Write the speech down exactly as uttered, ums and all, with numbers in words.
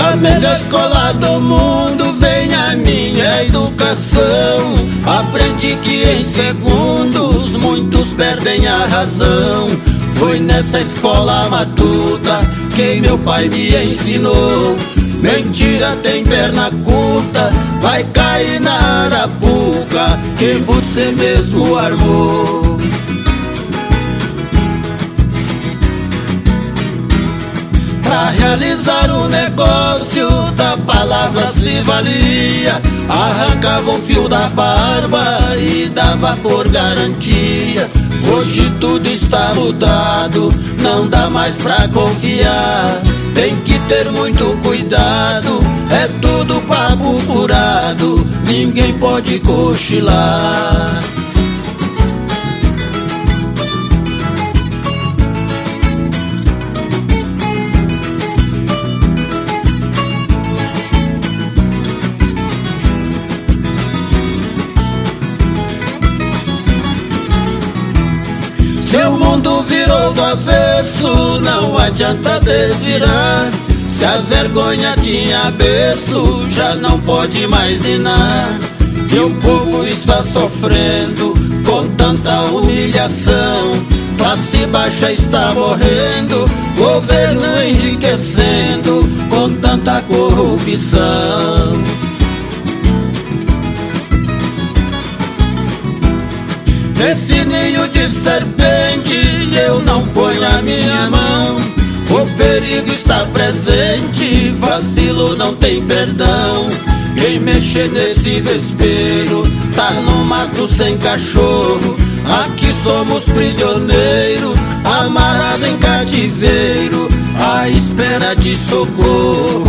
Da melhor escola do mundo vem a minha educação. Aprendi que em segundos muitos perdem a razão. Foi nessa escola matuta que meu pai me ensinou: mentira tem perna curta, vai cair na arapuca que você mesmo armou. Pra realizar o negócio da palavra se valia, arrancava um fio da barba e dava por garantia. Hoje tudo está mudado, não dá mais pra confiar. Tem que ter muito cuidado, é tudo papo furado, ninguém pode cochilar. Seu mundo virou do avesso, não adianta desvirar. Se a vergonha tinha berço, já não pode mais ninar. E o povo está sofrendo com tanta humilhação. Classe baixa está morrendo, governo enriquecendo com tanta corrupção. Nesse ninho de serpente eu não ponho a minha mão. O perigo está presente, vacilo não tem perdão. Quem mexer nesse vespeiro tá no mato sem cachorro. Aqui somos prisioneiros, amarrado em cativeiro, à espera de socorro.